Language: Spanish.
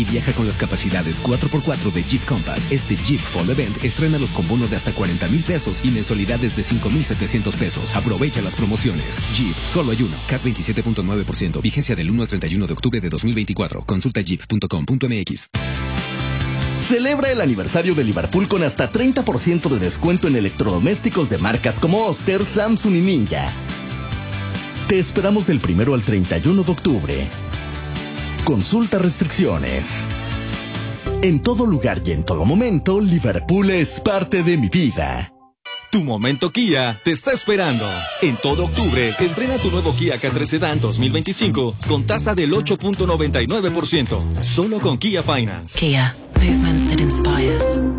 Y viaja con las capacidades 4x4 de Jeep Compass. Este Jeep Fall Event estrénalos con bono de hasta 40,000 pesos y mensualidades de 5,700 pesos. Aprovecha las promociones. Jeep, solo hay uno. CAT 27.9%. Vigencia del 1 al 31 de octubre de 2024. Consulta jeep.com.mx. Celebra el aniversario de Liverpool con hasta 30% de descuento en electrodomésticos de marcas como Oster, Samsung y Ninja. Te esperamos del 1 al 31 de octubre. Consulta restricciones. En todo lugar y en todo momento, Liverpool es parte de mi vida. Tu momento Kia te está esperando. En todo octubre, estrena tu nuevo Kia K3 Sedan 2025 con tasa del 8.99%. Solo con Kia Finance. Kia. Movement